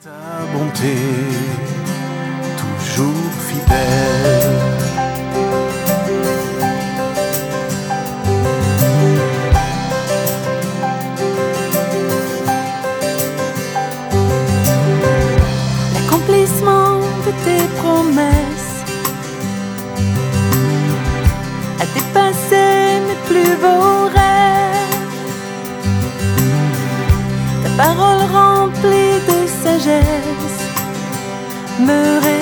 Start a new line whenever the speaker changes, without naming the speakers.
Ta bonté, toujours fidèle.
L'accomplissement de tes promesses a dépassé mes plus beaux rêves. Ta parole remplie de sagesse me